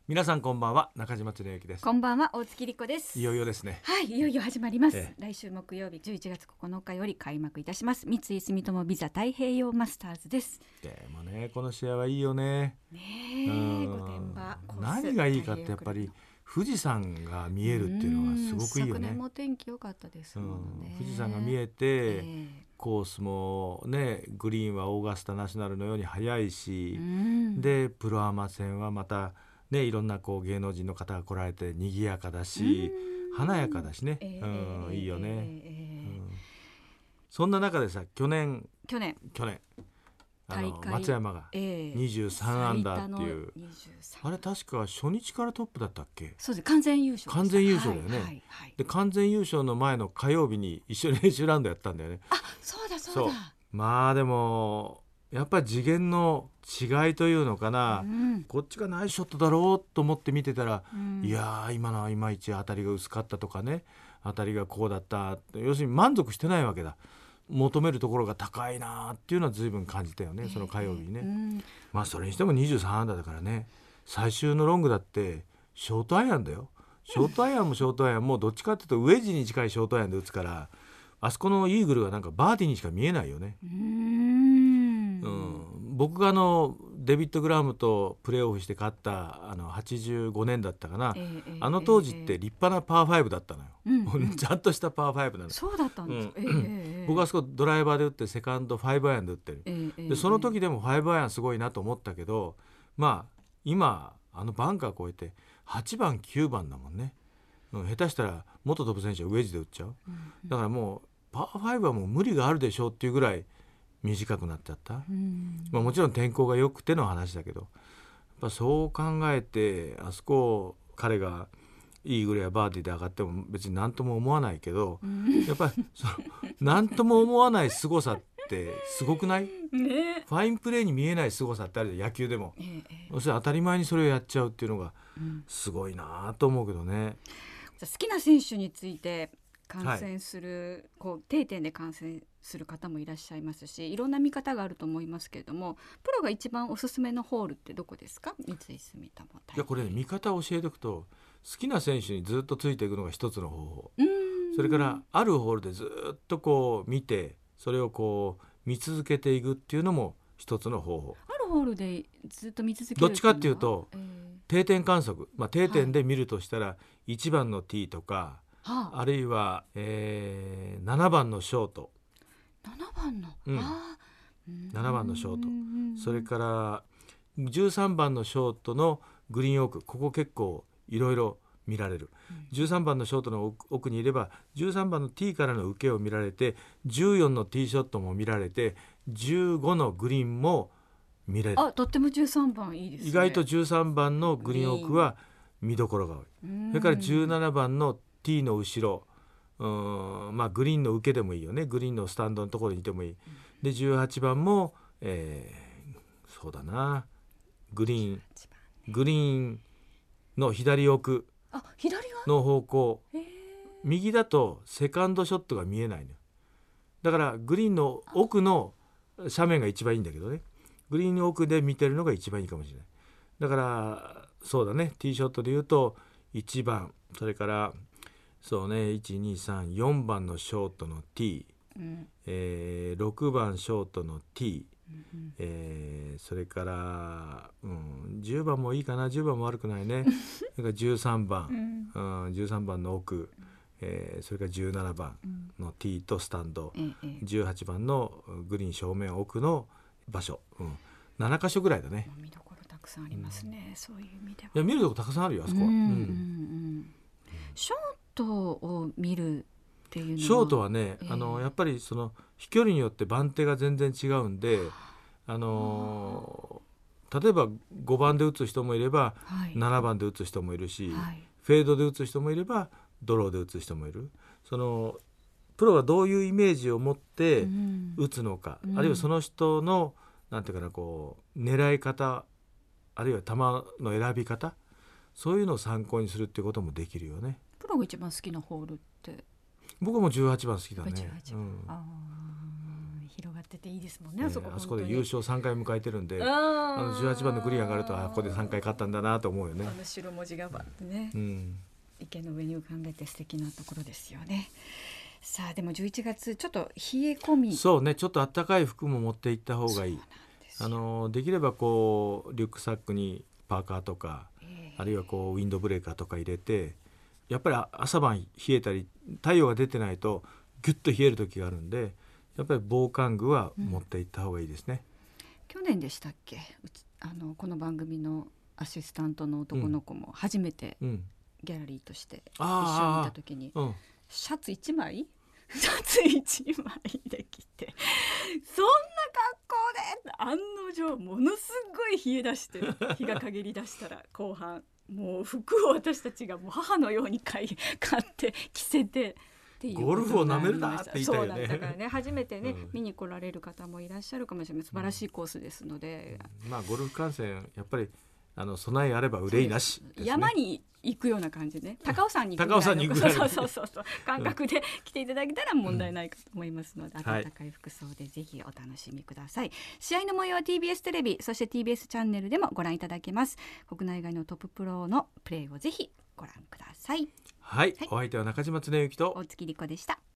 皆さんこんばんは、中島恒之です。 こんばんは、大月莉子です。 いよいよですね。 はい、いよいよ始まります。来週木曜日11月9日より開幕いたします。三井住友ビザ太平洋マスターズです。 でもね、この試合はいいよね。 ねえ、御殿場コース、 何がいいかってやっぱり富士山が見えるっていうのがすごくいいよね。 昨年も天気良かったですもんね。 富士山が見えて、コースもね、グリーンはオーガスタナショナルのように速いし、でプロアマ戦はまたね、いろんなこう芸能人の方が来られて賑やかだし、華やかだしね、いいよね、そんな中でさ、去年松山が23アンダーっていう、あれ確か初日からトップだったっけ。 そうです、完全優勝だよね、で完全優勝の前の火曜日に一緒に練習ラウンドやったんだよね。 あ、そうだ。 まあでもやっぱり次元の違いというのかな、こっちがナイスショットだろうと思って見てたら、いや今のはいまいち当たりが薄かったとかね、当たりがこうだった、要するに満足してないわけだ。求めるところが高いなっていうのは随分感じたよね、その火曜日にね、まあそれにしても23アンダーだからね。最終のロングだってショートアイアンだよ。ショートアイアンもどっちかっていうとウェッジに近いショートアイアンで打つから、あそこのイーグルがなんかバーディーにしか見えないよね。僕がデビッド・グラムとプレーオフして勝った85年だったかな、あの当時って立派なパー5だったのよ、ちゃんとしたパー5なの。 そうだったんです、 僕はあそこドライバーで打ってセカンド5アイアンで打ってる、でその時でも5アイアンすごいなと思ったけど、まあ今バンカー越えて8番9番だもんね、下手したら元トップ選手はウェッジで打っちゃう、だからもうパー5はもう無理があるでしょうっていうぐらい短くなっちゃった、もちろん天候が良くての話だけど、やっぱそう考えてあそこ彼がイーグルやバーディーで上がっても別に何とも思わないけど、やっぱり何とも思わない凄さってすごくない、ファインプレーに見えない凄さってあるじゃん、野球でも、それ当たり前にそれをやっちゃうっていうのがすごいなと思うけどね。 好きな選手について観戦する、定点で観戦する方もいらっしゃいますし、いろんな見方があると思いますけれども、プロが一番おすすめのホールってどこですか？三井住友。 いやこれ、見方を教えておくと、好きな選手にずっとついていくのが一つの方法、それからあるホールでずっとこう見て、それをこう見続けていくっていうのも一つの方法。 あるホールでずっと見続けるどっちかっていうと、定点観測、定点で見るとしたら、1番のティーとか、あるいは、7番のショート、7番のショート、それから13番のショートのグリーン奥、ここ結構いろいろ見られる、13番のショートの奥にいれば13番のティーからの受けを見られて、14のティーショットも見られて、15のグリーンも見られる。 とっても13番いいですね。 意外と13番のグリーン奥は見どころが多い。それから17番のティーの後ろ、グリーンの受けでもいいよね、グリーンのスタンドのところにいてもいい。で18番も、そうだな、グリーンの左奥の方向、右だとセカンドショットが見えないの。だからグリーンの奥の斜面が一番いいんだけどね、グリーンの奥で見てるのが一番いいかもしれない。だからそうだね、ティーショットで言うと1番、それからそうね、123 4番のショートの T、6番ショートの T、それから、10番もいいかな、10番も悪くないねそれから13番、13番の奥、それから17番の T とスタンド、18番のグリーン正面奥の場所、7箇所ぐらいだね。 見どころたくさんありますね、そういう意味では。 いや見るとこたくさんあるよ、あそこは。 ショートを見るっていうのは、 ショートはね、やっぱりその飛距離によって番手が全然違うんで、例えば5番で打つ人もいれば、7番で打つ人もいるし、フェードで打つ人もいればドローで打つ人もいる。そのプロがどういうイメージを持って打つのか、あるいはその人のなんていうかな、こう狙い方、あるいは球の選び方、そういうのを参考にするっていうこともできるよね。 プロが一番好きなホールって？ 僕も18番好きだね。 広がってていいですもんね、あそこあそこで優勝3回迎えてるんで、18番のグリーン上がるとここで3回勝ったんだなと思うよね。 白文字がバッてね、池の上に浮かんでて素敵なところですよね。さあでも11月ちょっと冷え込み、 そうね、ちょっと暖かい服も持って行った方がいい。できればこうリュックサックにパーカーとか、あるいはこうウィンドブレーカーとか入れて、やっぱり朝晩冷えたり太陽が出てないとギュッと冷える時があるんで、やっぱり防寒具は持って行った方がいいですね。 去年でしたっけ、この番組のアシスタントの男の子も初めてギャラリーとして一緒にいた時に、シャツ1枚シャツ1枚で着て、そんな格好で案の定ものすごい冷え出して、日が陰り出したら後半もう服を私たちがもう母のように買って着せてっていうゴルフをなめるなって言いたいよね。 そうだからね、初めてね、見に来られる方もいらっしゃるかもしれない。素晴らしいコースですので、 ゴルフ観戦やっぱり備えあれば憂いなしですね。 山に行くような感じで、高尾山に行くぐらいのそう感覚で来ていただけたら問題ないかと思いますので、暖かい服装でぜひお楽しみください。試合の模様は TBS テレビ、そして TBS チャンネルでもご覧いただけます。国内外のトッププロのプレーをぜひご覧ください。 はい、お相手は中島恒之と大月莉子でした。